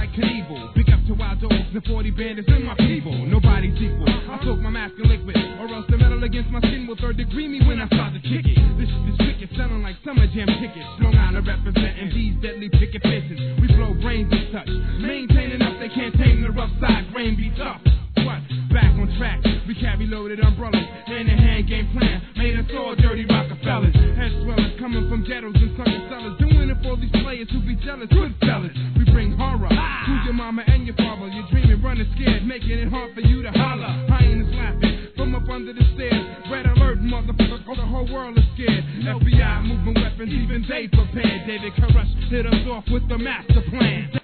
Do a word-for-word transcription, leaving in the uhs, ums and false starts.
like Knievel. Big up to wild dogs and forty bandits and my people. Nobody's equal. I soak my mask in liquid, or else the metal against my skin will third degree me when I start to kick it. This shit is wicked, sounding like summer jam tickets. Long Island representing these deadly picket fences. We blow brains and such, maintaining up they can't tame the rough side. Brain be tough. What? Back on track. We carry loaded umbrellas, hand in hand game plan. Made us all dirty Rockefellers. Head swellers coming from ghettos and sunken cellars. Doing it for these players who be jealous. Good fellas. We bring horror to your mama and your father. You're dreaming, running scared, making it hard for you to holler. Crying and laughing from up under the stairs. Red alert, motherfucker, the whole world is scared. F B I moving weapons, even they prepared. David Koresh hit us off with the master plan.